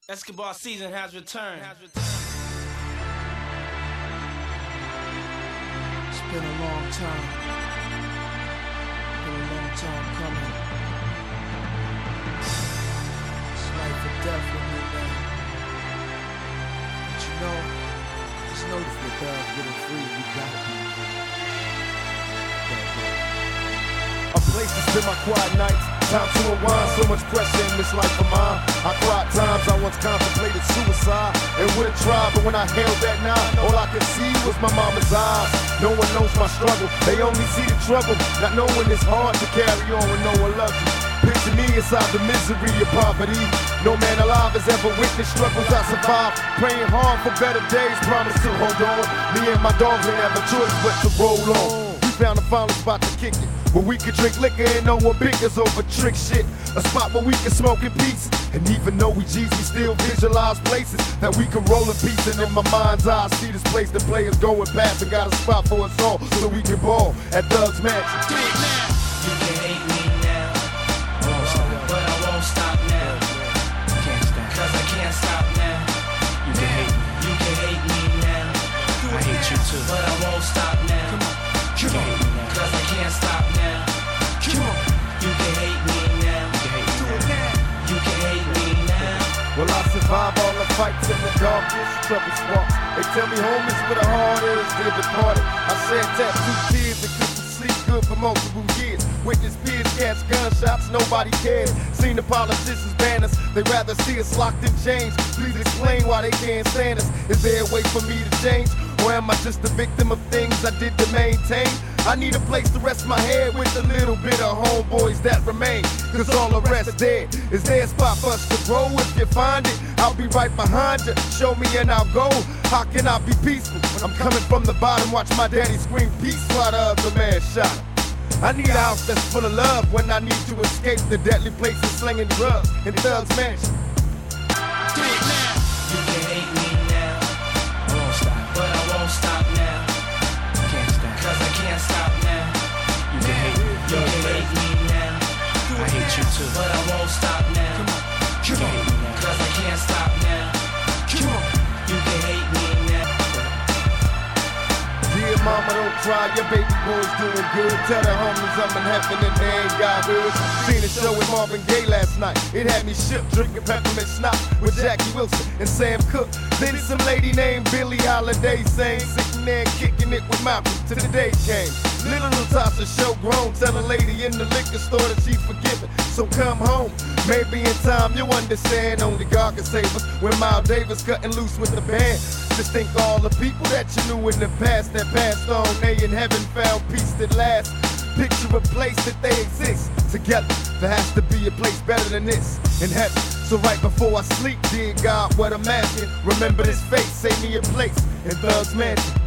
Escobar season has returned. It's been a long time. Been a long time coming. It's life or death with me, man. But you know, there's no if the thugs getting free, we gotta be. A place to spend my quiet nights, time to unwind, so much pressure in this life of mine. I cried times I once contemplated suicide and would've tried, but when I held that knife, all I could see was my mama's eyes. No one knows my struggle, they only see the trouble, not knowing it's hard to carry on when no one loves you. Picture me inside the misery of poverty. No man alive has ever witnessed struggles I survived. Praying hard for better days, promise to hold on. Me and my dogs ain't have a choice but to roll on. We found a final spot to kick it, where we could drink liquor and no one biggers over trick shit. A spot where we can smoke in peace. And even though we G's, we still visualize places that we can roll in peace. And in my mind's eye, I see this place the players going past and got a spot for us all so we can ball at Doug's Mansion. You can hate me now, but I won't stop now. Cause I can't stop now. You can hate me now. I hate you too, but I won't stop now. Cause I can't stop now. You can hate me now. You can hate me now. Will I survive all the fights in the darkness, trouble sparks? They tell me home is where the heart is, they're departed. I shed tattooed tears and couldn't sleep good for multiple years. Witness peers, cats, gunshots, nobody cares. Seen the politicians ban us, they rather see us locked in chains. Please explain why they can't stand us. Is there a way for me to change? Or am I just a victim of things I did to maintain? I need a place to rest my head with a little bit of homeboys that remain. Cause all the rest dead. Is there a spot for us to grow? If you find it, I'll be right behind you. Show me and I'll go. How can I be peaceful? I'm coming from the bottom, watch my daddy scream peace while the other man shot him. I need a house that's full of love when I need to escape the deadly places slinging drugs in Thug's Mansion. You can hate me now, but I won't stop now. Cause I can't stop now. You can hate me now. I hate you too, but I won't stop now. Cause I can't stop now. You can hate me now. Dear mama, don't cry, your baby boy's doing good. Tell the homies I'm in heaven and they ain't got good. Seen a show with Marvin Gaye last night. It had me shook, drinking peppermint snot with Jackie Wilson and Sam Cooke. Then some lady named Billie Holiday sang, sitting there kicking it with Malcolm till the day came. Little Natasha show grown, tell a lady in the liquor store that she's forgiven. So come home, maybe in time you'll understand. Only God can save us when Miles Davis cutting loose with the band. Just think all the people that you knew in the past that passed on, they in heaven found peace that lasts. Picture a place that they exist together. There has to be a place better than this in heaven. So right before I sleep, dear God, what I'm asking, remember this face, save me a place in Thug's Mansion.